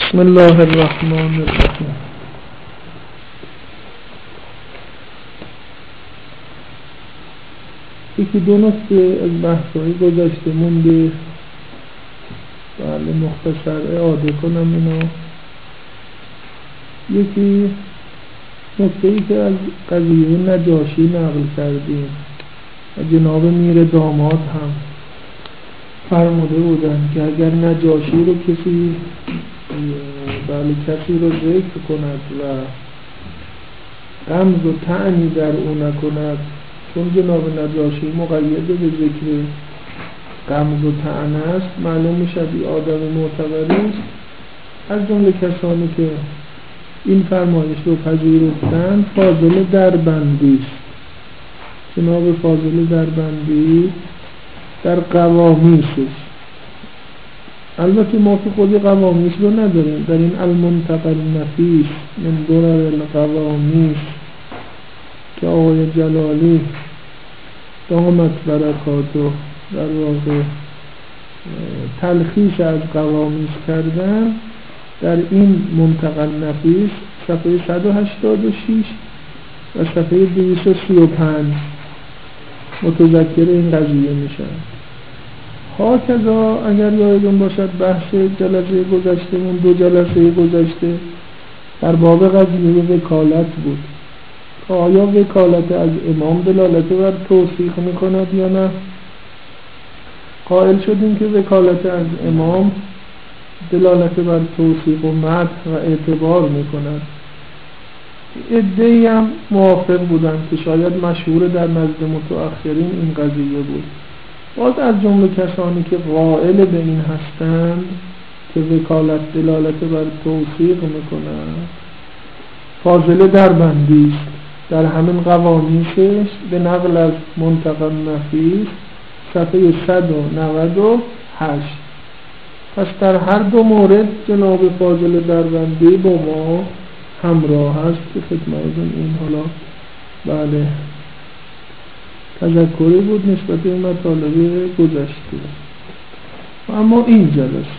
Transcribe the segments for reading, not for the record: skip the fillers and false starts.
بسم الله الرحمن الرحیم. یکی دو نکته از بحث‌های گذشته مونده، بله مختصر اعاده کنم اینا. یکی نکته‌ای که از قضیه نجاشی نقل کردیم و جناب میر داماد هم فرموده بودن که اگر نجاشی رو کسی رو ذکر کند و غمز و طعنی در او نکند، چون جناب نجاشی مقید به ذکر غمز و طعن است، معلوم میشد این آدم معتبری است. از جمله کسانی که این فرمایش رو پذیرفتند فاضل دربندی است. جناب فاضل دربندی در قوامیس است. البته ما که خود قوامیس رو نداریم، در این المنتقى النفیس من درر القوامیس که آقای جلالی دامت برکاتو در واقع تلخیص از قوامیس کردن، در این منتقى النفیس صفحه 186 و صفحه 235 متذکر این قضیه میشن. هاکذا اگر یادتون باشد بحث جلسه گذشتهمون، دو جلسه گذشته در باب قضیه وکالت بود. آیا وکالت از امام دلالت بر توثیق میکند یا نه؟ قائل شدیم که وکالت از امام دلالت بر توثیق و مدح و اعتبار میکند. عده‌ای هم موافق بودند که شاید مشهور در نزد متأخرین این قضیه بود. باز از جمله کسانی که قائل به این هستند که وکالت دلالت بر توثیق میکند فاضل دربندی است. در همین قوامیسش به نقل از منتقى النفیس صفحه 198. پس در هر دو مورد جناب فاضل دربندی با ما همراه است که خدمتتون این حالا بله تذکری بود نسبت به مطالب گذشته. اما این جلسه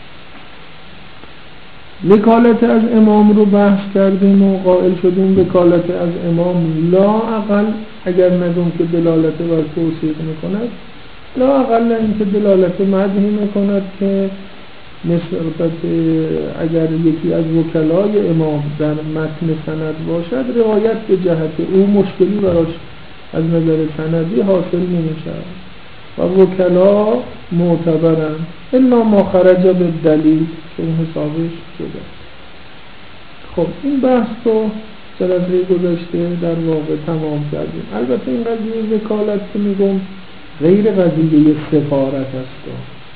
وکالت از امام رو بحث کردیم و قائل شدیم وکالت از امام لا اقل اگر نگم که دلالت بر توثیق میکند، لا اقل این که دلالت مدحی میکند که نسبت اگر یکی از وکلای امام در متن سند باشد روایت به جهت او مشکلی براش از نظر سندی حاصل نمیشه و وکلا معتبرند الا ما خرج به دلیل که اون حسابش شده. خب این بحث رو جلسه گذشته در واقع تمام کردیم. البته این قضیه وکالت که میگم غیر قضیه سفارت است.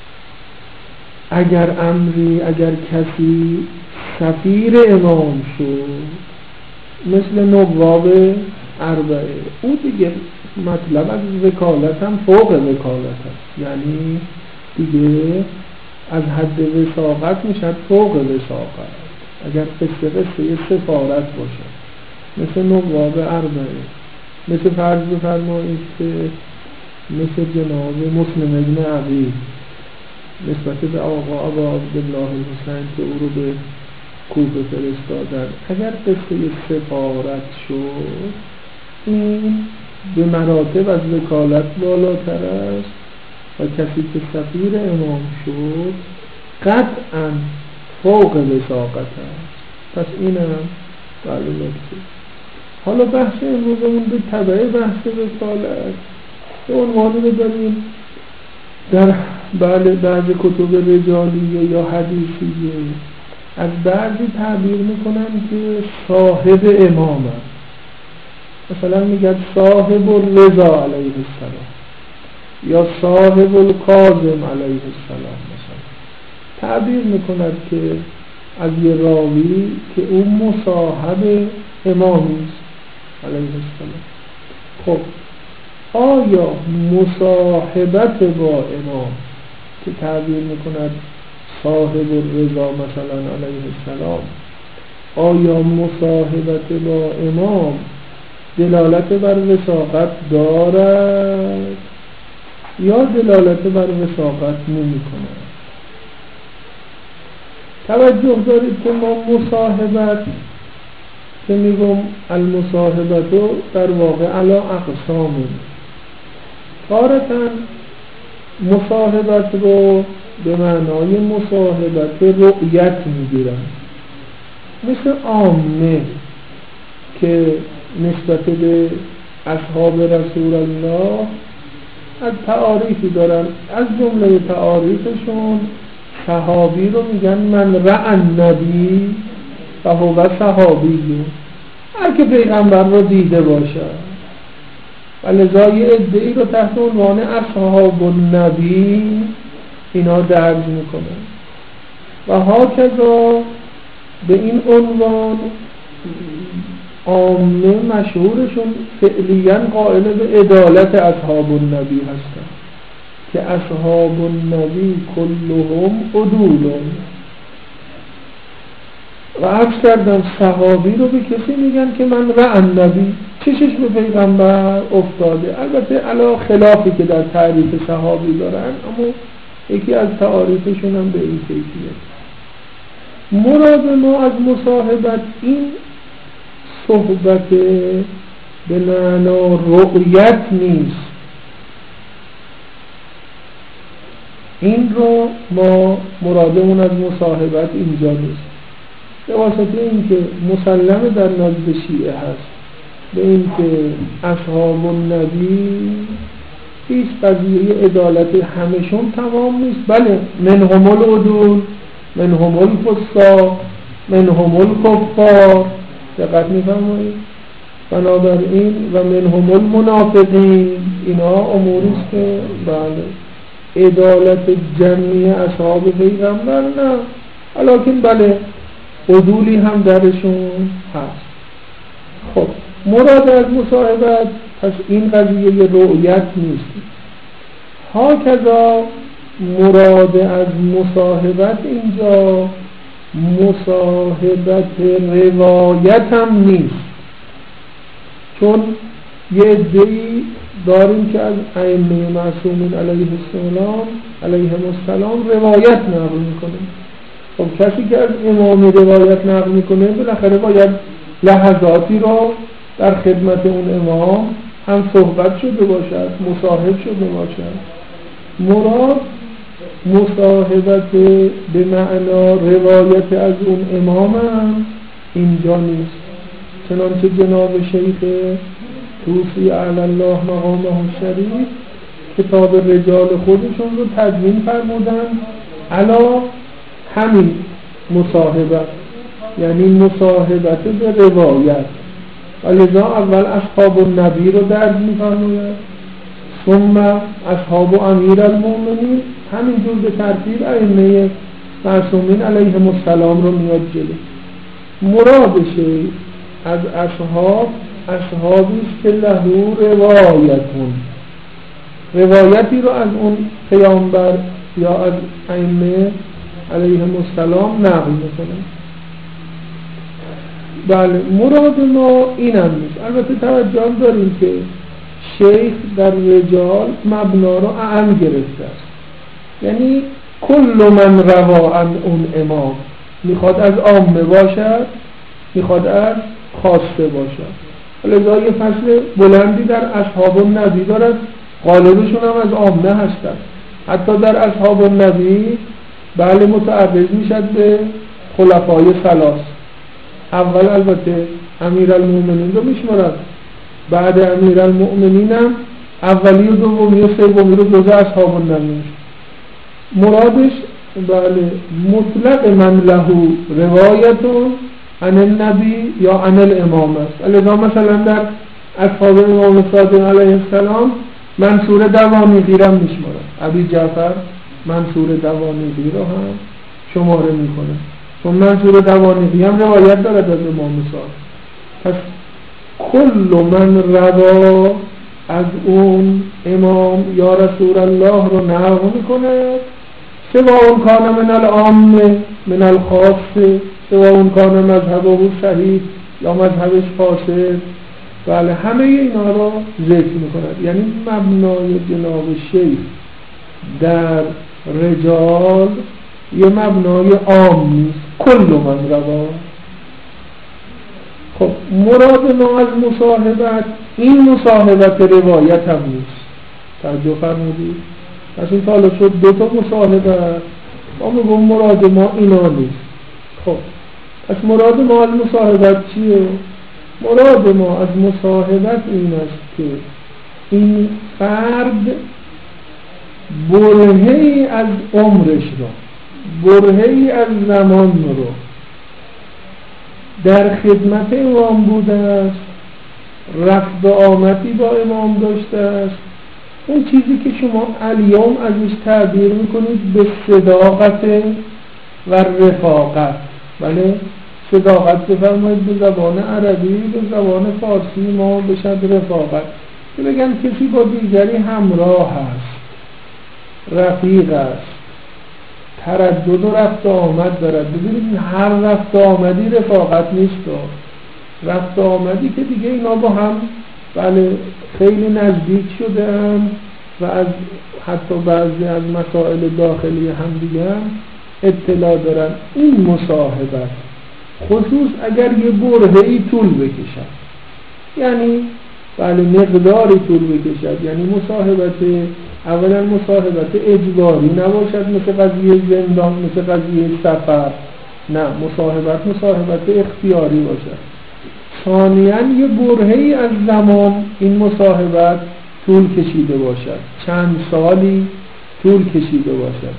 اگر کسی سفیر امام شد مثل نواب اربعه، او دیگه مطلب از وکالت هم فوق وکالت است، یعنی دیگه از حد وثاقت میشد فوق وثاقت. اگر قصه سفارت باشه مثل نواب اربعه، مثل فرض بفرمایید که مثل جناب مسلم ابن عقیل نسبت به آقا ابا عبدالله الحسین که او رو به کوفه فرستادن، اگر قصه سفارت شد این به مراتب از وکالت بالاتر است و کسی که سفیر امام شد قطعا فوق وثاقت است. پس این هم بله نکته. حالا بحث امروزمون به تبع بحث وکالت به عنوانی بذاریم در بعض کتب رجالیه یا حدیثیه از بعضی تعبیر میکنن که صاحب امام است. مثلا میگن صاحب الرضا علیه السلام یا صاحب الکاظم علیه السلام. مثلا تعبیر میکند که از یه راوی که او مصاحب امامی است علیه السلام. خب آیا مصاحبت با امام که تعبیر میکند صاحب الرضا مثلا علیه السلام، آیا مصاحبت با امام دلالت بر وثاقت دارد یا دلالت بر وثاقت نمی کند؟ توجه دارید که ما مصاحبت که میگم المصاحبتو در واقع علی اقسامه. تارتاً مصاحبت رو به معنای مصاحبت رؤیت میگیرن، مثل عامه که نسبت به اصحاب رسول الله از تعاریفی دارن. از جمله تعاریفشون صحابی رو میگن من رأى النبی فهو صحابی، هر که پیغمبر رو دیده باشه. و لذا یه ادعی رو تحت عنوان اصحاب النبی اینا درج میکنن و هاکذا به این عنوان عامه مشهورشون فعلیاً قائل به عدالت اصحاب النبی هستن که اصحاب النبی کلهم عدولون. و عرض کردم صحابی رو به کسی میگن که من رأى النبی، چشش به پیغمبر افتاده. البته علا خلافی که در تعریف صحابی دارن، اما یکی از تعاریفشون هم به این کیفیت. مراد ما از مصاحبت این صحبت به معنا رؤیت نیست. این رو ما مرادمون از مصاحبت اینجا نیست. به واسطه اینکه مسلم در نزد شیعه هست به اینکه اصحاب النبی هیچ قضیه عدالت همشون تمام نیست. بله منهم العدول، منهم الفساق، منهم الکفار، دقت می‌فرمایید؟ بنابراین و منهم المنافقین، اینا اموریست که بله عدالت جمعی اصحاب پیغمبر نه، ولیکن بله عدولی هم درشون هست. خب مراد از مصاحبت پس این قضیه رؤیت نیست. هاکذا مراد از مصاحبت اینجا مصاحبت روایت هم نیست، چون یه عده‌ای داریم که از ائمه معصومین علیهم السلام روایت نقل میکنه. خب کسی که از امام روایت نقل میکنه بالاخره باید لحظاتی رو در خدمت اون امام هم صحبت شده باشد، مصاحب شده باشد. مراد مصاحبت به معنا روایت از اون امام هم اینجا نیست. چنانچه جناب شیخ توسی اعلی الله مقامه الشریف کتاب رجال خودشون رو تدوین فرمودن علا همین مصاحبت، یعنی مصاحبت به روایت. ولذا اول اصحاب النبی رو درج می‌فرماید، ثم اصحاب امیر المؤمنین، همینجور به ترتیب ائمه معصومین علیهم السلام رو میاد جلو. مرادشه از اصحاب اصحابی است که لهو روایتون، روایتی رو از اون پیامبر یا از ائمه علیهم السلام نقل میکنه. بله مراد ما این هم نیست. البته توجه داریم که شیخ در رجال مبنا رو اعم گرفته است، یعنی کل من روا عن اون امام، میخواد از عامه باشد میخواد از خاصه باشد. لذا یه فصل بلندی در اصحاب النبی دارد، غالبشون هم از عامه هستند. حتی در اصحاب النبی بله متعرض میشد به خلفای ثلاث. اول البته امیرالمومنین رو میشمارد، بعد امیرالمومنین هم اولی و دومی و سومی رو جزء اصحاب النبی. مرادش بله مطلق من لهو روایتون عن النبی یا عن الامام است. لذا مثلا در اصحاب امام صادق علیه السلام منصور دوانیقی را میشمارد، ابی جعفر منصور دوانیقی را هم شماره میکنه، چون منصور دوانیقی هم روایت دارد از امام صادق. پس کل من روا از اون امام یا رسول الله رو نقل میکنه، سوا اون کان من العامه من الخاصه، سوا اون کان مذهبه صحیح یا مذهبش فاسد. بله همه اینا رو ذکر میکند. یعنی مبنای جناب شیخ در رجال یه مبنای عام نیست، کل من روا. خب مراد ما از مصاحبت این مصاحبت روایت هم نیست. توجه فرمودید؟ پس این حالا شد دو تا مصاحبت، ما میگم مراد ما اینا نیست. خب پس مراد ما از مصاحبت چیه؟ مراد ما از مصاحبت این است که این فرد برهه‌ای از عمرش رو، برهه‌ای از زمان رو در خدمت امام بوده است، رفت و آمدی با امام داشته است. اون چیزی که شما الیوم ازش تعبیر میکنید به صداقت و رفاقت. بله، صداقت بفرمایید به زبان عربی، به زبان فارسی ما بشد رفاقت، که بگن کسی با دیگری همراه است، رفیق است، تردد و رفت و آمد دارد. ببینید هر رفت و آمدی رفاقت نیست. رفت و آمدی که دیگه اینا با هم بله خیلی نزدیک شده هم و از حتی بعضی از مسائل داخلی هم دیگه هم اطلاع دارن. این مصاحبت خصوص اگر یه برهه‌ای طول بکشد، یعنی بله مقداری طول بکشد، یعنی مصاحبت اولا مصاحبت اجباری نباشد مثل قضیه زندان، مثل قضیه سفر، نه، مصاحبت اختیاری باشد. ثانیاً یه برهه‌ای از زمان این مصاحبت طول کشیده باشد، چند سالی طول کشیده باشد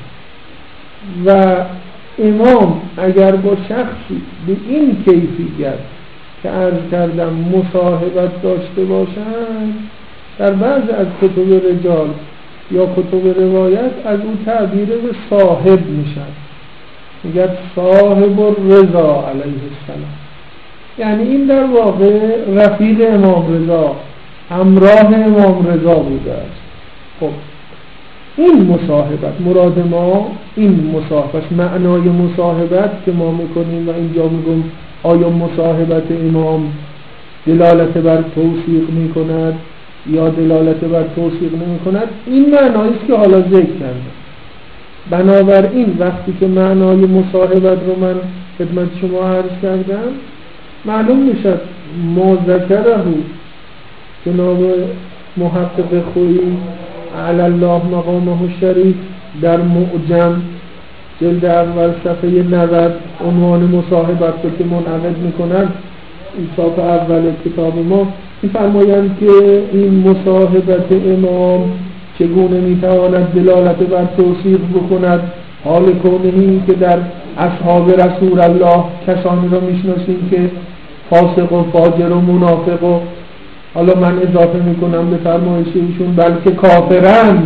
و امام اگر با شخصی به این کیفیت که عرض کردم مصاحبت داشته باشند، در بعض از کتب رجال یا کتب روایت از او تعبیر به صاحب میشن، میگه صاحب الرضا علیه السلام، یعنی این در واقع رفیق امام رضا، همراه امام رضا بوده است. خب این مصاحبت مراد ما، این مصاحبت معنای مصاحبت که ما میکنیم و اینجا میگم آیا مصاحبت امام دلالت بر توثیق میکند یا دلالت بر توثیق نمیکند، این معنایی است که حالا ذکر کردم. بنابراین وقتی که معنای مصاحبت رو من خدمت شما عرض کردم، معلوم میشد ما ذکره جناب محقق خویی علی الله مقامه الشریف در معجم جلد اول صفحه 90 عنوان مصاحبت رو که منعقد میکنن، این صفحه اول کتاب ما می‌فرمایند که این مصاحبت امام چگونه میتواند دلالت بر توثیق بکند، حال کونهی که در اصحاب رسول الله کسانی را میشناسیم که فاسق و فاجر و منافق و حالا من اضافه میکنم به فرمایش ایشون بلکه کافرن.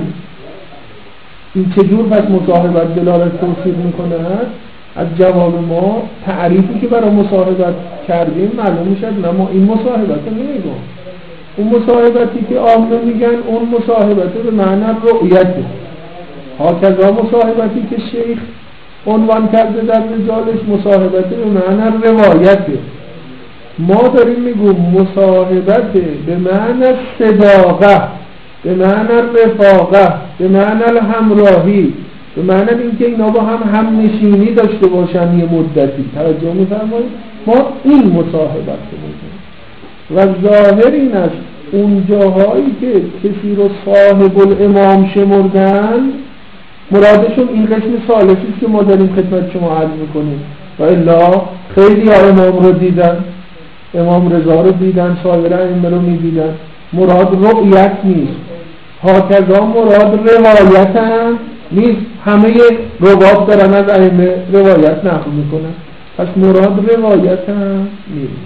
این چجور پس مصاحبت دلالت توثیق میکند؟ از جواب ما تعریفی که برای مصاحبت کردیم معلوم میشد نه ما این مصاحبت رو نمیگم. اون مصاحبتی که عامه میگن اون مصاحبت به معنی رؤیته. هاکذا مصاحبتی که شیخ عنوان کرده در رجالش مصاحبت به معنی روایته. ما داریم میگیم مصاحبت به معنی صداقه، به معنی رفاقه، به معنی همراهی، به معنی اینکه اینا با هم نشینی داشته باشن یه مدتی. توجه می‌فرمایید؟ ما این مصاحبت رو میگیم و ظاهر این است اون جاهایی که کسی رو صاحب الامام شمردن مرادشون این قسم ثالثی است که ما داریم خدمت شما عرض میکنیم. و الا خیلی ها امام رو دیدن، امام رضا رو دیدن، سایر ائمه رو میدیدن. مراد رؤیت نیست، هاکذا مراد روایت هم نیست. همه روات دارن از ائمه روایت نقل میکنن، پس مراد روایت هم نیست.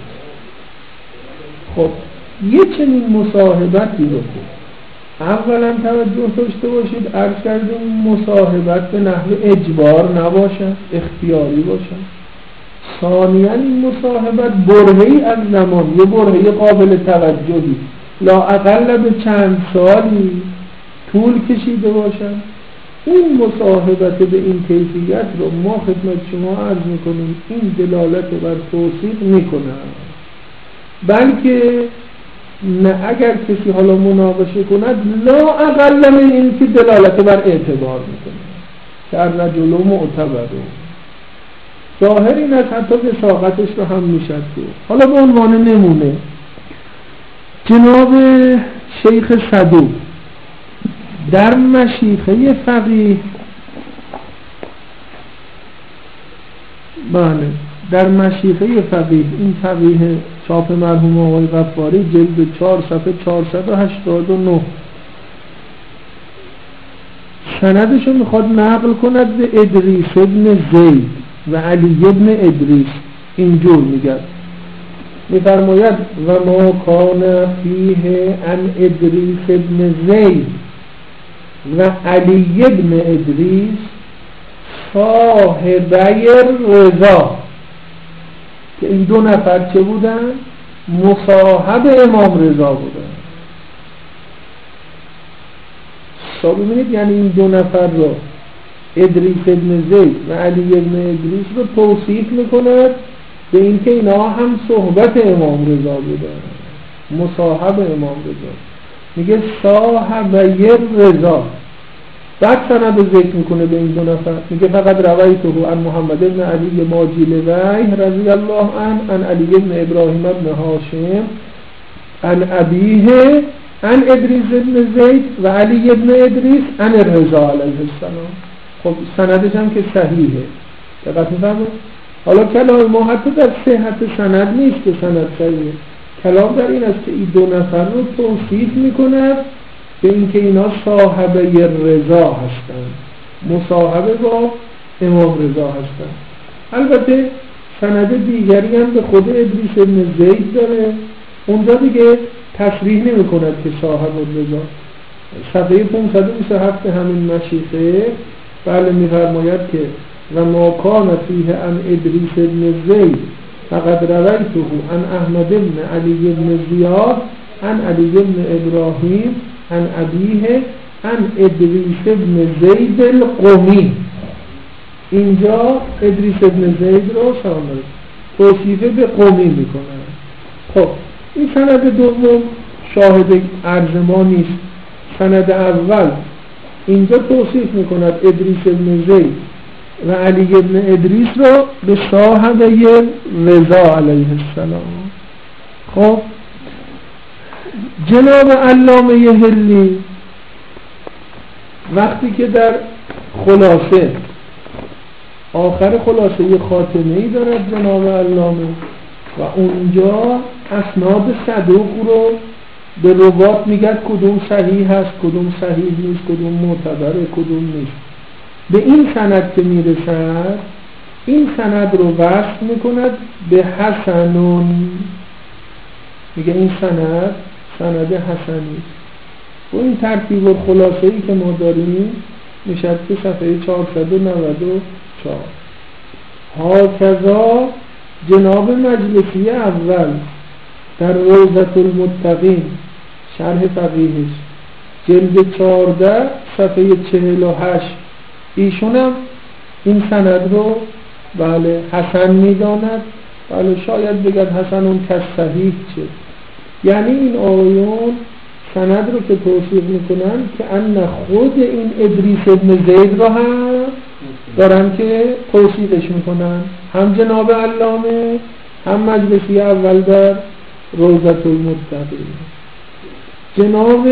خب یه چنین مصاحبتی رو اولا توجه داشته باشید، عرض کردیم مصاحبت به نحو اجبار نباشد، اختیاری باشد. ثانیاً این مصاحبت برهه‌ای از زمان، یه برهه قابل توجهی لا اقل به چند سالی طول کشیده باشد. این مصاحبت به این کیفیت رو ما خدمت شما عرض میکنیم این دلالت بر توثیق میکنه، بلکه نه اگر کسی حالا مناقشه کند لا اقل من این که دلالت بر اعتبار میکنه. که الرجل معتبر. ظاهر این است حتی وثاقتش رو هم میشد. حالا به عنوان نمونه جناب شیخ صدوق در مشیخه فقیه، بله در مشیخه فقیه، این فقیه چاپ مرحوم آقای غفاری جلد 4 صفحه 489، سندشو میخواد نقل کند به ادریس ابن زید و علی ابن ادریس. اینجور میفرماید و ما کان فیه ان ادریس ابن زید و علی ابن ادریس صاحبی رضا، که این دو نفر چه بودن؟ مصاحب امام رضا بودن. ببینید یعنی این دو نفر رو ادریس ابن زید و علی ابن ادریس رو توصیف میکند به اینکه اینا هم صحبت امام رضا بودن، مصاحب امام رضا. میگه صاحبی رضا، بعد سند رو ذکر میکنه به این دو نفر، میگه فقط روایته عن محمد ابن علی ماجلویه رضی الله عنه عن علی ابن ابراهیم ابن هاشم عن ابیه عن ادریس ابن زید و علی ابن ادریس عن رضا علیه السلام. خب سندش هم که صحیحه، دقت می‌فرمایید. حالا کلام ما حتی در صحت سند نیست که سند صحیحه، کلام در این است که این دو نفر رو توصیف میکنه به اینکه اینا صاحبه رضا هستند، مصاحبه با امام رضا هستند. البته سند دیگری هم به خود ادریس ابن زید داره، اونجا دیگه تصریح نمی کند که صاحب رضا. صفحه 527 همین مشیخه بله میفرماید که و ما کان فیه ان ادریس ابن زید فقد رویته عن احمد ابن علی ابن زیاد عن علی ابن ابراهیم عن ابیه عن ادریس ابن زید القمی. اینجا ادریس ابن زید رو توصیفه به قمی میکنه. خب این سند دوم شاهد عرض ما نیست. سند اول اینجا توصیف میکند ادریس ابن زید و علی ابن ادریس رو به صاحبه رضا علیه السلام. خب جناب علامه حلی وقتی که در خلاصه آخر خلاصه خاتمه‌ای دارد جناب علامه و اونجا اسناد صدوق رو به روات میگه کدوم صحیح هست، کدوم صحیح نیست، کدوم معتبره، کدوم نیست. به این سند که میرسد این سند رو وصل میکند به حسنون، میگه این سند حسنی. و این ترتیب و خلاصه‌ای که ما داریم میشد که صفحه 494. هاکذا جناب مجلسی اول در روضة المتقین شرح فقیهش جلد 14 صفحه 48 ایشون هم این سند رو بله حسن میداند. بله شاید بگد حسن اون کس صحیح چه، یعنی این آقایون سند رو که توصیف میکنن که ان خود این ادریس ابن زید رو هم دارن که توصیفش میکنن، هم جناب علامه هم مجلسی اول در روضة المتقین. جناب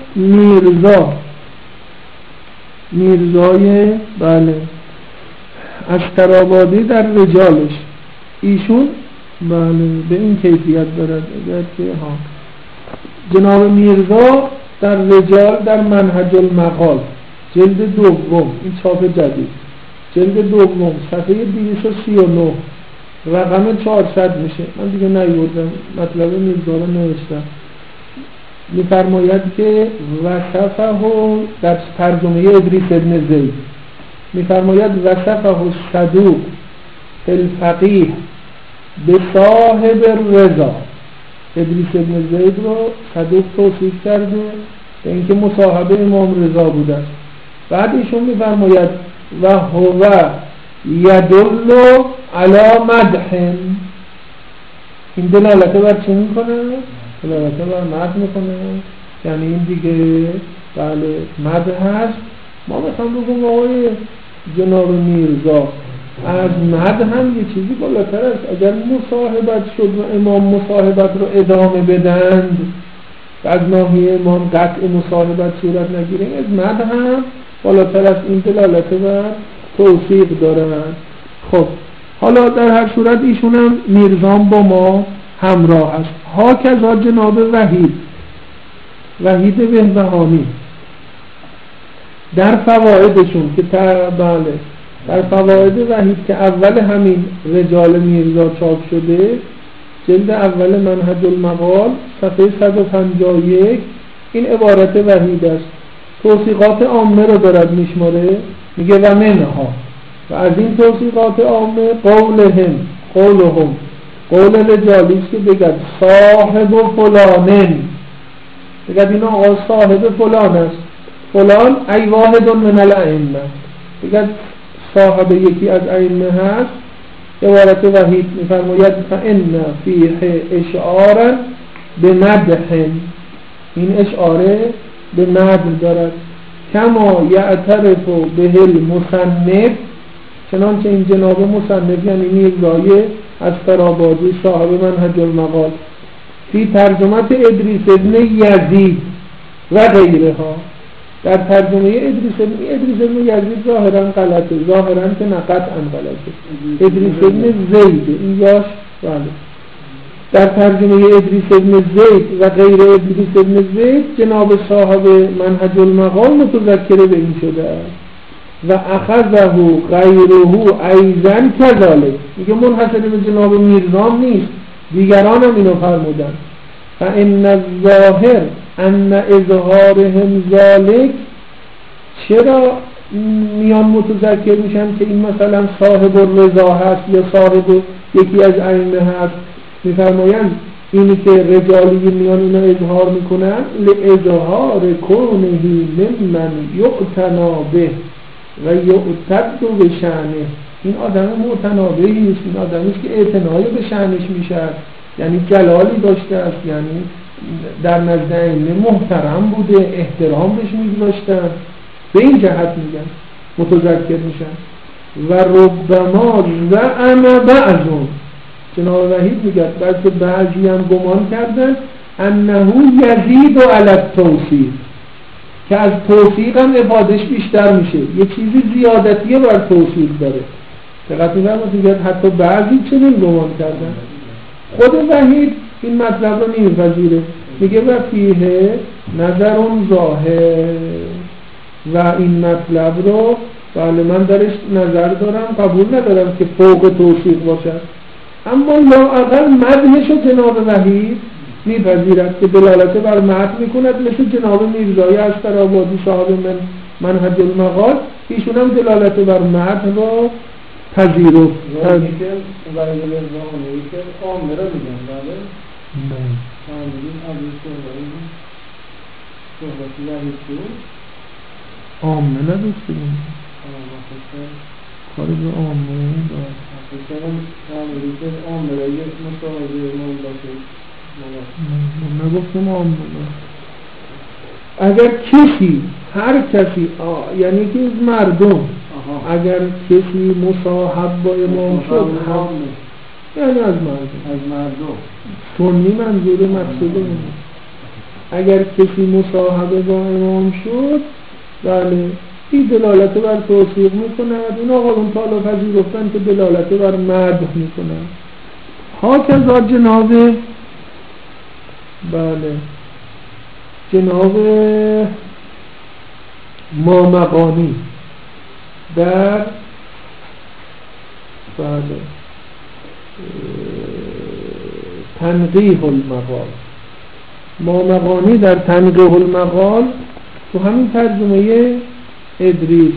میرزای بله استرابادی در رجالش ایشون بله به این کیفیت دارد که جناب میرزا در رجال در منهج المقال جلد دوم، این چاپ جدید جلد دوم صفحه 239 رقم 400 میشه. من دیگه نیوردم مطلب میرزا رو نوشتم. میفرماید که وصفه در ترجمه ادریس ابن زید میفرماید وصفه صدوق الفقیه به صاحب رضا. ادریس ابن زید رو صدوق توصیف کرده به اینکه مصاحب امام رضا بوده. بعد ایشون میفرماید و هو یدل علی مدح، این دلالت بر چی میکنه؟ دلالت بر مدح میکنه، یعنی این دیگه بله مدح هست. ما مثلا بگم آقای جناب میرزا از مد هم یه چیزی بالاتر است. اگر مصاحبت شد و امام مصاحبت رو ادامه بدند و از ناحیه امام قطع مصاحبت صورت نگیره، از مد هم بالاتر از این دلالت و توثیق دارند. خب حالا در هر صورت ایشون هم میرزام با ما همراه است. ها کذا جناب وحید بهبهانی در فوائدشون که بله در فواید وحید که اول همین رجال میرزا چاپ شده، جلد اول منهج المقال صفحه 151 این عبارت وحید است. توثیقات عامه رو دارد میشماره، میگه و منها، و از این توثیقات عامه قولهم قول رجالی است که بگد صاحب فلانن، بگد این آقا صاحب فلان است، فلان ای واحد من الائمه، بگد صاحب یکی از ائمه هست. عبارت وحید میفرماید فإن فیه اشعارا بمدح، این اشعاره به مدح دارد، کما یعترف به المصنف، چنانچه این جناب مصنف یعنی میرزای از فرابادی صاحب منهج المقال فی ترجمت ادریس ابن یزید و غیرها، در ترجمه ادریس ابن یزید ظاهرا غلطه، ظاهرا که نه قطعا غلطه، ادریس ابن زید این یاش بله، در ترجمه ادریس ابن زید و غیر ادریس ابن زید جناب صاحب منهج المقال متذکر به این شده است و اخذه غیره ایضا کذالک، میگه منحصر به جناب میرزام نیست، دیگران هم اینو فرمودن. فإن الظاهر ان اظهارهم ذلك، چرا میان متذکر میشن که این مثلا صاحب الرضا هست یا صاحب یکی از ائمه هست، میفرمایند اینی که رجالی میان اینو اظهار میکنن لإظهار کونه ممن یعتنا به و یعتد به شأنه، این آدم معتنابهی است، این آدمی است که اعتنای به شأنش میشه، یعنی جلالی داشته است، یعنی در نزد ائمه محترم بوده، احترام بهش میگذاشتن، به این جهت میگن متذکر میشن. و ربما زعم بعضون، جناب وحید میگه بلکه بعضی هم گمان کردن انه یزید علی التوثیق، که از توثیق هم افادش بیشتر میشه، یه چیزی زیادتیه بر توثیق داره. دقت میگه حتی بعضی چنین گمان کردن. خود وحید این مطلب رو نمیپذیره، میگه و فیه نظر ظاهر، و این مطلب رو بله من درش نظر دارم، قبول ندارم که فوق توثیق باشد، اما لااقل مدحش جناب وحید میپذیرد که دلالت بر مدح میکند، مثل جناب میرزای از فرابادی صاحب منهج المقال، ایشون هم دلالت بر مدح رو پذیرفت. عامه نداشتیم کاری به عامه نگفتم عامه. اگر کسی هر کسی یعنی که از مردم اگر کسی مصاحب با امام شد یعنی از مردم سنی منظور مقصود اینه، اگر کسی مصاحبه با امام شد بله این دلالت بر توثیق میکند، این آقایون تعالی پذیرفتن که دلالت بر مدح میکند. ها کذا جناب بله جناب مامقانی در بله تنقیح المقال، مامقانی در تنقیح المقال تو همین ترجمه ادریس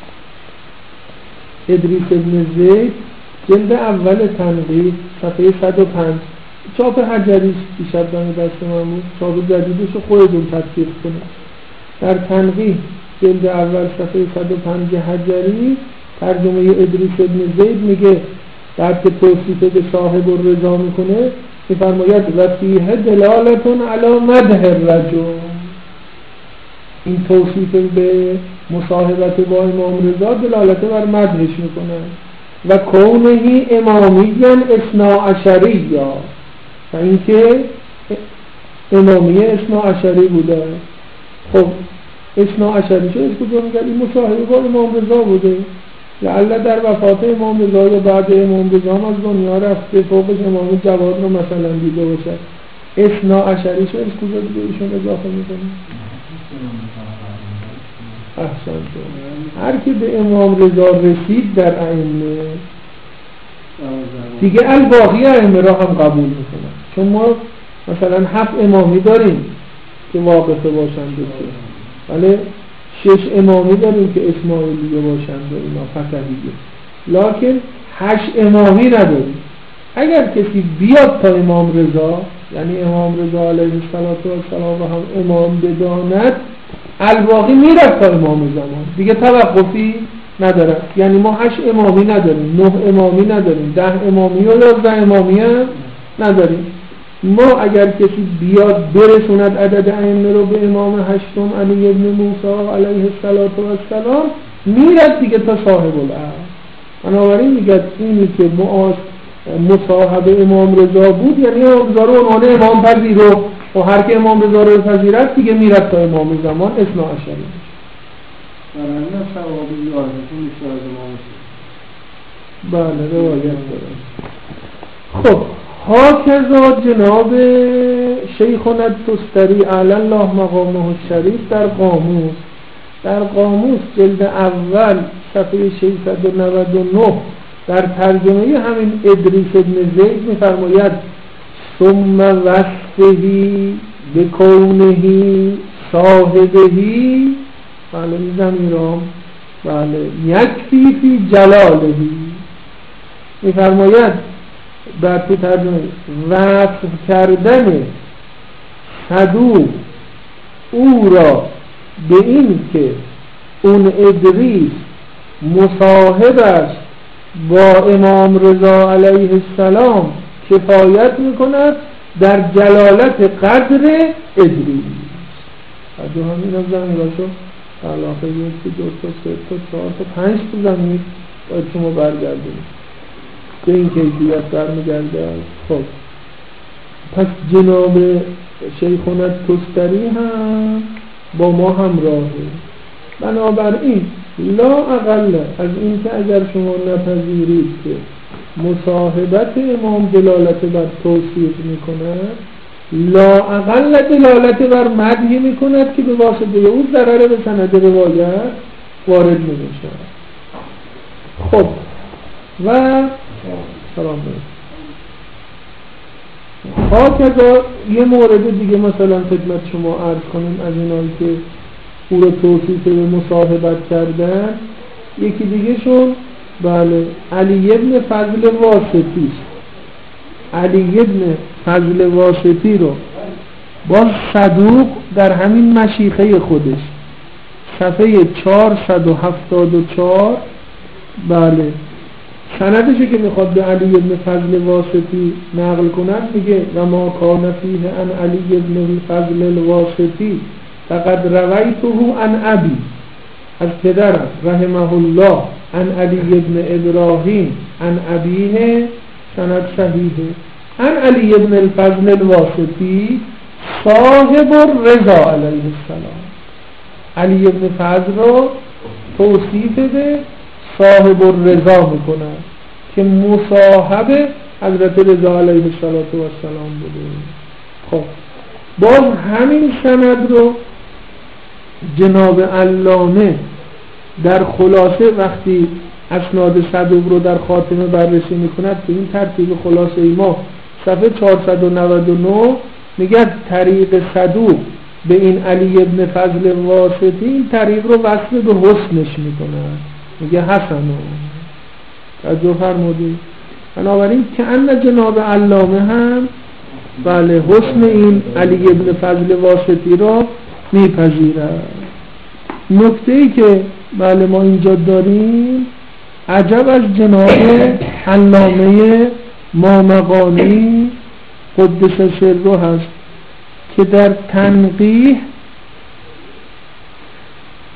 ابن زید جلد اول تنقیح صفحه 105 چاپ حجری دیشب دانه دست من بود، چاپ جدیدش رو خودتون تدقیق کنید. در تنقیح جلد اول صفحه 105 حجری ترجمه ادریس ابن زید میگه بعد که توصیف به صاحب الرضا میکنه میفرماید و فیه دلالتون علی مدح الرجل، این توصیف به مصاحبت با امام رضا دلالت بر مدحش میکنه و کونه امامیاً اثنا عشریه، و اینکه امامیه اثنا عشری بوده. خب اثنا عشری چه از کجا میگه؟ این مصاحبه با امام رضا بوده، لعل در وفات امام رضا یا بعد امام رضا هم از دنیا رفته، فوقش امام جواد رو مثلا دیده باشه. اثنا عشری چه از کجا دیگه ایشون اضافه میکنه؟ احسنت. هر کی به امام رضا رسید در ائمه دیگه الباقی ائمه را هم قبول میکنن، چون ما مثلا 7 امامی داریم که واقفه باشند ولی 6 امامی داریم که اسماعیلیه باشند و اینا فتحیه، لکن 8 امامی نداریم. اگر کسی بیاد تا امام رضا، یعنی امام رضا علیه السلام رو هم امام بداند، الباقی میرد تا امام زمان، دیگه توقفی نداره. یعنی ما 8 امامی نداریم، 9 امامی نداریم، 10 امامی و 11 امامی هم نداریم. ما اگر کسی بیاد برسوند عدد ائمه رو به امام هشتم علی ابن موسی علیه السلام، میرد دیگه تا صاحب العصر. بنابراین میگه اینی که مصاحب امام رضا بود، یعنی امام رضا رو عنوان امام پذیرو، و هر که امام رضا رو پذیرد دیگه میرد تا امام زمان اثنا عشری. برای ثوابی یادتون بیشتر از امام شد. بله روایت دارم. خب هاکذا جناب شیخنا التستری علی الله مقامه الشریف در قاموس جلد اول صفحه 699 در ترجمه همین ادریس ابن زید می‌فرماید ثم وصفه بکونه صاحبهی، بله این ضمیرام، بله یکفی فی جلاله، می‌فرماید بعد تو ترجمه وصف کردن صدوق او را به این که اون ادریس مصاحب است با امام رضا علیه السلام کفایت میکند در جلالت قدر ادریس. دو همین از زمیناشو علاقه 1 2 3 4 5 تا زمین باید شما برگردید به این کیفیت برمیگرده. خب پس جناب شیخنا التستری هم با ما همراهه. بنابراین لا اقل از این که اگر شما نپذیرید که مصاحبت امام دلالت بر توصیف میکند، لا اقل دلالت بر مدح میکند که به واسطه او ضرر به سند روایت وارد نمیشه. خب و سلام هاکذا یه مورد دیگه مثلا خدمت شما عرض کنیم از اینایی که او رو توصیف به مصاحبت کردن. یکی دیگه شون بله علی ابن فضل واسطی. علی ابن فضل واسطی رو با صدوق در همین مشیخه خودش صفحه 474 بله سندشه که میخواد به علی ابن فضل واسطی نقل کنند، میگه و ما کان فیه عن علی ابن فضل الواسطی فقد رویته عن ابی، از پدرم رحمه الله عن علی ابن ابراهیم عن ابیه، سند صحیحه. عن علی ابن الفضل الواسطی صاحب الرضا علیه السلام. علی ابن فضل رو توصیف به صاحب الرضا میکنه که مصاحب حضرت رضا علیه السلام بوده. خب باز همین سند رو جناب علامه در خلاصه وقتی اسناد صدوق رو در خاتمه بررسی میکند به این ترتیب خلاصه ما صفحه 499 میگه طریق صدوق به این علی ابن فضل واسطی این طریق رو وصف به حسنش میکند، میگه حسنو. توجه فرمودید؟ بنابراین که ان جناب علامه هم بله حسن این علی ابن فضل واسطی را میپذیرد. نکته ای که بله ما اینجا داریم عجب از جناب علامه مامقانی قدس سره هست که در تنقیح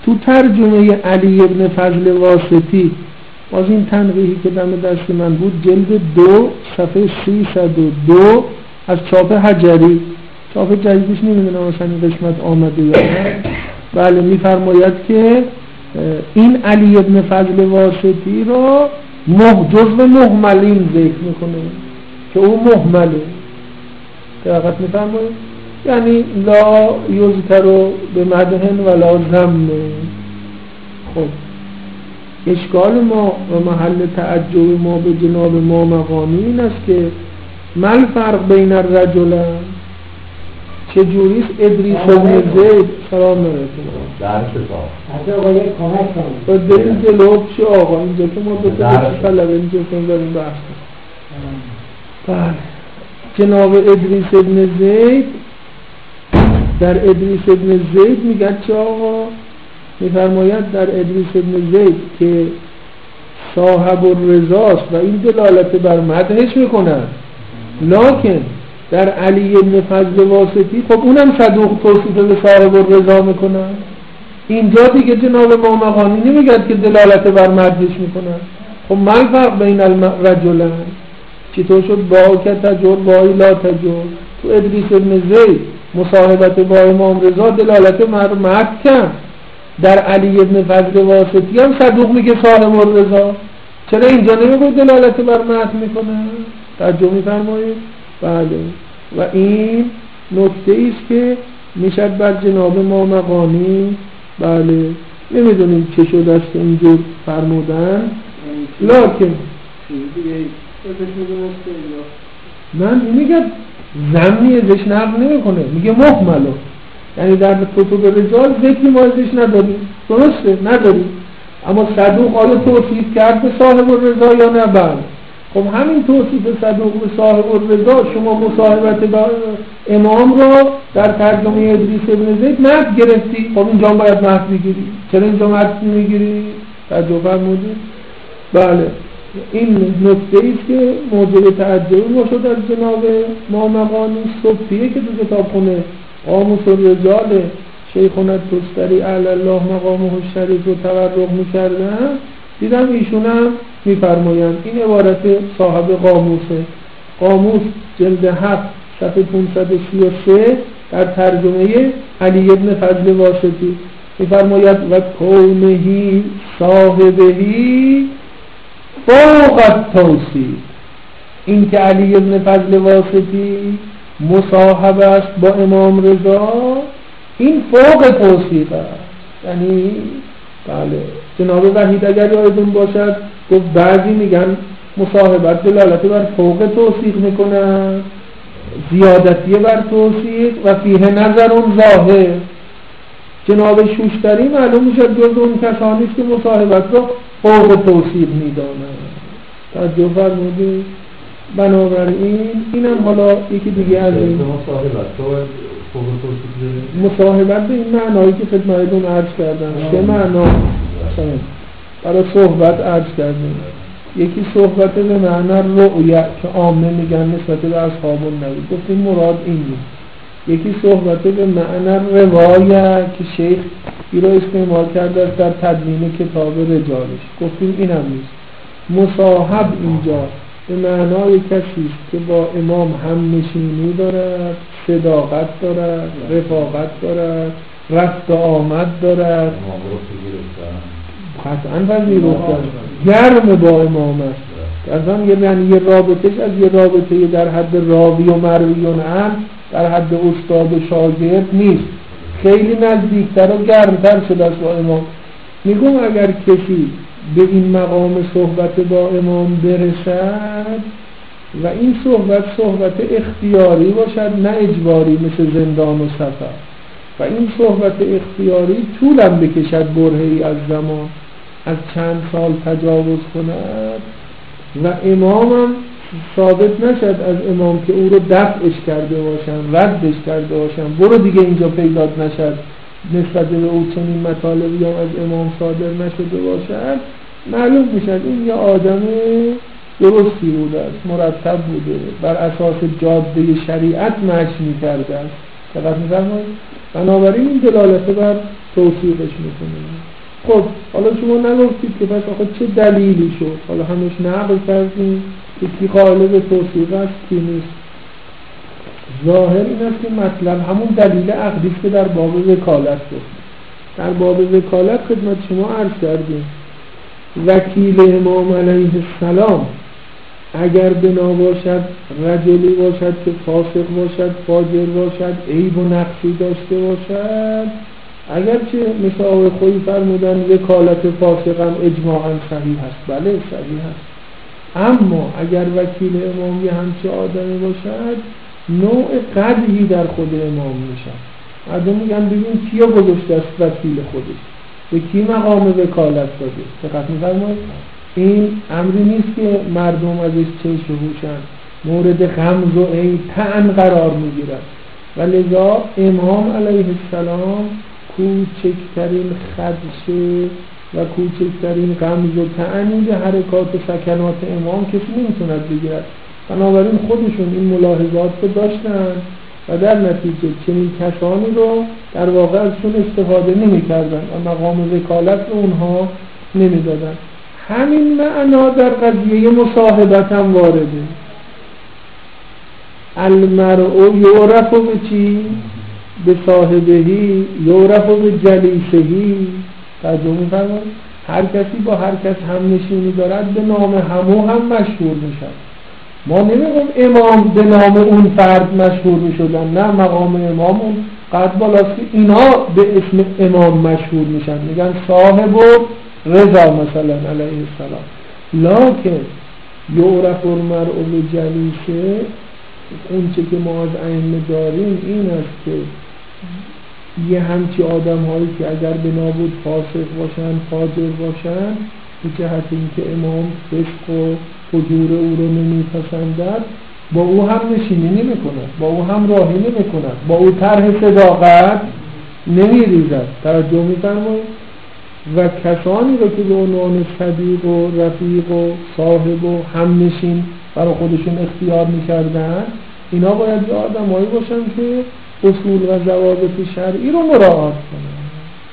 تو ترجمه علی ابن فضل واسطی، باز این تنقیحی که دم دست من بود، جلد 2 صفحه 302 از چاپ حجری، چاپ جدیدش نمیدونم مثلا این قسمت آمده یا نه. بله میفرماید که این علی ابن فضل واسطی را جزو مهملین ذکر میکنه که او مهمله. دقیقت میفرماید یعنی لا یذکر به مدحن ولا ذم. خب اشکال ما و محل تعجب ما به جناب ما مقامی این است که مل فرق بین الرجلین، چجوریست ادریس بن زید سلام علیکم درس صاحب حتی آقا یک کمک کنید باید بریم جلو چه آقا اینجا که ما بسید طلبه اینجا که داریم بحث بله. جناب ادریس بن زید در ادریس بن زید میگه چه آقا؟ میفرماید در ادریس بن زید که صاحب الرضاست و این دلالت بر مدحش میکنن، لکن در علی ابن فضل واسطی خب اونم صدوق توصیف به صاحب الرضا میکنن. اینجا دیگه جناب ما مقامی نمیگد که دلالت بر مدحش میکنن. خب من فرق بین الرجلین چطور شد با که تجور بایی لا تجور؟ تو ادریس ابن زید مصاحبت با امام رضا دلالت بر مدح کرد، در علی ابن فضل واسطی هم صدوق میگه صاحب الرضا، چرا اینجا نمیگه دلالت بر مدح میکنه؟ ترجمه میفرمایید؟ بله. و این نکته ایست که میشد بر جناب ما مقامی بله نمیدونیم چه شده است که اینجور فرمودن، لکن من میگه زمینی ازش نقل نمیکنه، میگه محملو، یعنی در کتب رجال ذکری ما ازش نداریم، درسته نداریم، اما صدوق آیا توصیف کرد به صاحب الرضا یا نه؟ بله. خب همین توصیف صدوق به صاحب الرضا شما مصاحبت با امام را در ترجمه ادریس ابن زید متن گرفتی، خب اینجا باید متن بگیری، چرا اینجا متن میگیری؟ تعجب فرمودید؟ بله. این نکته ایست که موجب تعجب ما شد از جناب ما مقامی صبحیه که تو کتابخونه قاموس الرجال شیخنا التستری علی الله مقامه الشریف رو تورق میکردن، دیدم ایشون هم میفرمایند این عبارت صاحب قاموسه، قاموس جلد 7 صفحه 533 در ترجمه علی ابن فضل واسطی میفرماید و کونهی صاحبهی فوق التوصیف، این که علی ابن فضل واسطی مصاحب است با امام رضا این فوق توصیف است. یعنی بله جناب وحید اگر یادتون باشد گفت بعضی میگن مصاحبت دلالت بر فوق توصیف میکنن، زیادتی بر توصیف و فیه نظر ظاهر. جناب شوشتری معلوم میشد جز اون کسانیست که مصاحبت رو فوق توصیف میدانند. توجه فرمودید؟ بنابراین اینم حالا یکی دیگه از این مصاحبت به این معنایی که خدمتتون عرض کردم. چه معنا؟ برای صحبت عرض کردیم. یکی صحبت به معنی رؤیت که عامه میگن نسبت به اصحاب النبی، گفتیم مراد این نیست. یکی صحبت به معنی روایت که شیخ این را استعمال کرده است در تدوین کتاب رجالش، گفتیم این هم نیست. مصاحب اینجا به معنای کسی که با امام هم نشینی دارد، صداقت دارد، رفاقت دارد، رفت و آمد دارد، قطعا پذیرفتن گرم با امام است. یعنی یه رابطهش از یه رابطه در حد راوی و مروی و نعم در حد استاد و شاگرد نیست، خیلی نزدیکتر و گرمتر شده است با امام. میگم اگر کسی به این مقام صحبت با امام برسد و این صحبت اختیاری باشد نه اجباری مثل زندان و سفر، و این صحبت اختیاری طولم بکشد برهه‌ای از زمان از چند سال تجاوز کند و امامم ثابت نشد از امام که او رو دفعش کرده باشن، ردش کرده باشن، برو دیگه اینجا پیدات نشد، نسبت به او چنین مطالبی هم از امام صادر نشده باشد، معلوم میشد این یه آدم درستی بوده است، مرتب بوده، بر اساس جاده شریعت مشی میکرده است. دقت می‌فرمایید؟ بنابراین این دلالت بر توصیفش میکنه. خب حالا شما نگفتید که پس آخه چه دلیلی شد؟ حالا همش نقل کردیم که کی قائل به توصیف است کی نیست. ظاهر این است که مطلب همون دلیل عقلی است که در باب وکالت گفت. در باب وکالت خدمت شما عرض کردیم وکیل امام علیه السلام اگر بنا باشد رجلی باشد که فاسق باشد، فاجر باشد، عیب و نقصی داشته باشد، اگرچه مثل آقای خویی فرمودن وکالت فاسق هم اجماعاً صحیح هست، بله صحیح هست، اما اگر وکیل امام یه همچه آدمی باشد نوع قدحی در خود امام میشن. مردم میگن ببین کیا گذاشته است وکیل خودش، به کی مقام وکالت داده. دقت می‌فرمایید این امری نیست که مردم ازش چشم هوشن، مورد غمز و عیب طعن قرار میگیرد و لذا امام علیه السلام کوچکترین خدشه و کوچکترین غمز و طعنی به حرکات سکنات امام کسی نمیتوند بگیرد. بنابراین خودشون این ملاحظات رو داشتن و در نتیجه چنین کسانی رو در واقع ازشون استفاده نمی کردن و مقام وکالت رو اونها نمی دادن. همین معنا در قضیه مصاحبت هم وارده. المرء یعرف به چی؟ به صاحبهی، یعرف به جلیسهی. توجه می‌فرمایید؟ هر کسی با هر کس هم نشینی دارد به نام همو هم مشهور میشد. ما نمیگم امام به نام اون فرد مشهور میشدن، نه، مقام امام اون قد بالاست که اینا به اسم امام مشهور میشن، میگن صاحب و رضا مثلا علیه السلام. لکن یعرف المرء بجلیسه، اون چه که ما از ائمه داریم این است که یه همچی آدم هایی که اگر بنا بود فاسق باشن، فاجر باشن، به جهت اینکه امام فسق و فجور او رو نمیپسندد با او هم نشینی نمی کند، با او هم راهی نمی کند، با او طرح صداقت نمی ریزد. توجه می‌فرمایید؟ و کسانی رو که به عنوان صدیق و رفیق و صاحب و همنشین برای خودشون اختیار می‌کردن، اینا باید یه آدمایی باشن که اصول و ضوابط شرعی رو مراعات کنن.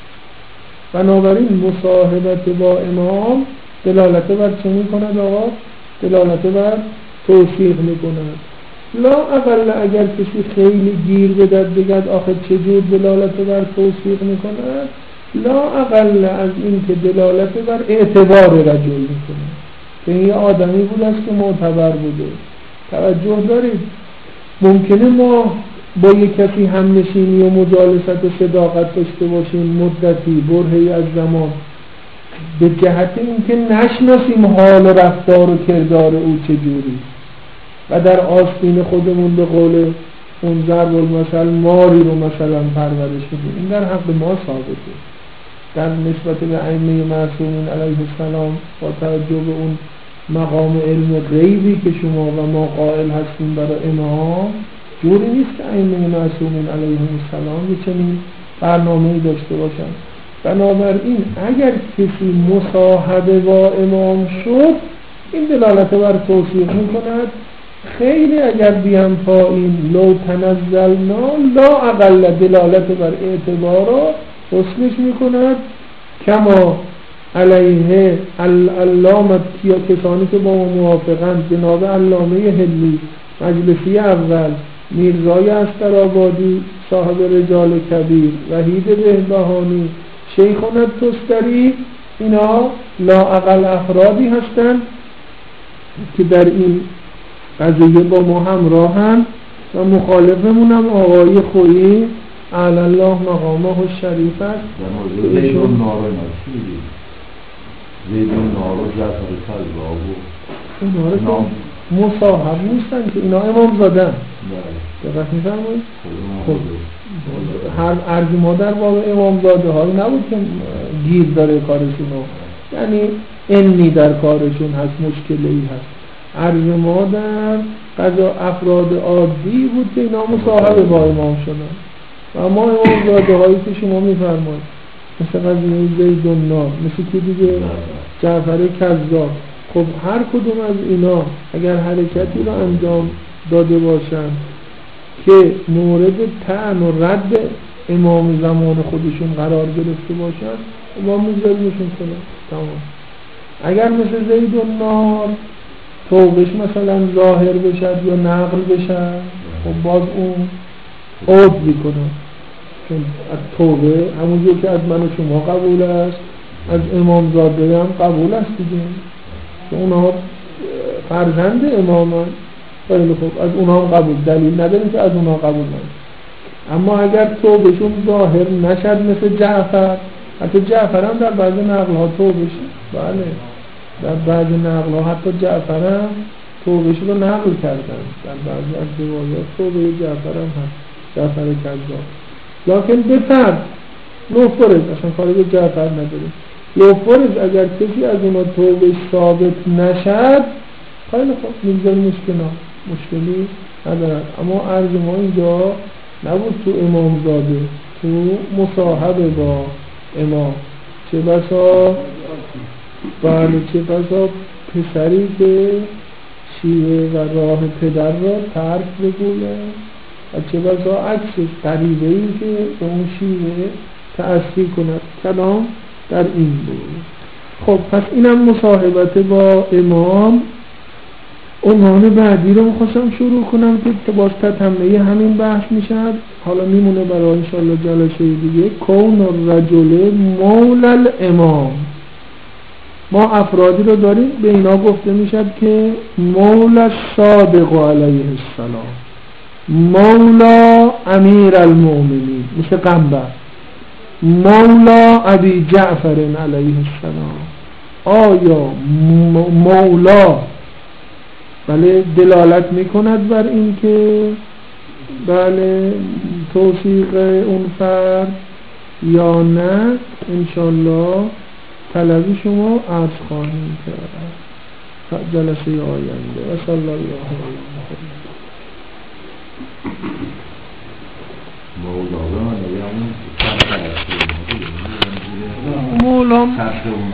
بنابراین مصاحبت با امام دلالت بر چه می‌کند آقا؟ دلالت بر توثیق می‌کند. لا اقل اگر کسی خیلی گیر بدد بگد آخه چجور دلالت بر توثیق می‌کند، لا اقل از این که دلالت بر اعتبار رجل می‌کند که این آدمی بود است که معتبر بوده. توجه دارید؟ ممکنه ما با یک کسی هم نشینی و مجالست و صداقت داشته باشیم مدتی برهه‌ای از زمان، به جهت اینکه نشناسیم حال و رفتار و کردار او چجوری و در آستین خودمون به قول اون ضرب المثل ماری رو مثلا پرورش بدیم، این در حق ما ثابته. در نسبت به ائمه معصومین علیه السلام با توجه به اون مقام علم غیبی که شما و ما قائل هستیم برای امام، جوری نیست که ائمه معصومین علیهم السلام یه چنین برنامه‌ای داشته باشن. بنابراین اگر کسی مصاحبه با امام شد این دلالت بر توثیق می‌کند. خیلی اگر بیام پایین لو تنزلنا لا اقل دلالت بر اعتبار و حسنش می‌کند. کما علیه علامت کیا کسانی که با ما موافقند، جناب علامه هلی مجلسی اول، میرزای استرآبادی صاحب رجال کبیر، وحید بهبهانی، شیخنا التستری، اینا لااقل افرادی هستند که در این قضیه با ما همراهند و مخالفمون هم آقای خویی اعلی الله مقامه الشریف است. زیدون نارو نشیدی زیدون نارو جعفر کذاب اینا رو مصاحب نیستن که اینا امام زادن. دقت می‌فرمایید؟ خب هر عرض ما در واقع امام زاده هایی نبود که گیر داره کارشونو، یعنی انی در کارشون هست، مشکلی هست. عرض ما در قضا افراد عادی بود که اینا مصاحب با امام شدن و اما امام زاده هایی که شما می‌فرمایید مثل قضیه زیدون نار، مثل که دیگه جعفر کذاب، خب هر کدوم از اینا اگر حرکتی رو انجام داده باشن که مورد طعن و رد امام زمان خودشون قرار گرفته باشن امام میذاریشون کنه تمام. اگر مثل زید النار توبهش مثلا ظاهر بشد یا نقل بشد خب باز اون عود میکنه، چون از توبه همونجور که از من و شما قبول است از امام زاده هم قبول است دیگه، که اونا فرزند امامان. خیلی خوب، از اونا هم قبول، دلیل نداره که از اونا قبول نشه. اما اگر توبهشون ظاهر نشد مثل جعفر، حتی جعفر هم در بعض نقل ها توبهش، بله در بعض نقل ها حتی جعفر هم توبهش رو نقل کردن، در بعضی از روایات توبه جعفر هم هست، جعفر کذاب. لکن به فرض لوفرز اصلا کاری به جعفر نداره، لوفرز اگر کسی از اونا توبهش ثابت نشد خیلی خوب میگذاریمش کنار، مشکلی ندارد. اما عرض ما اینجا نبود تو امام زاده، تو مصاحبه با امام، چه بسا بله چه بسا پسری که شیوه و راه پدر را ترک بگوید و چه بسا عکسش قریبه‌ای که به اون شیوه تأثیر کند. کلام در این بود. خب پس اینم مصاحبت با امام. عنوان بعدی رو میخواستم شروع کنم که باز تتمه همین بحث میشد، حالا میمونه برای انشاءالله جلسه دیگه. کون الرجل مولا الامام. ما افرادی رو داریم به اینا گفته میشد که مولا صادق علیه السلام، مولا امیر المؤمنین مثل قنبر، مولا ابی جعفر علیه السلام. آیا مولا بله دلالت میکند بر این که بله توثیق اون فرد یا نه؟ انشالله طلبی شما عرض خواهیم کرد جلسه آینده. و صلی الله علیه و سلم. مولا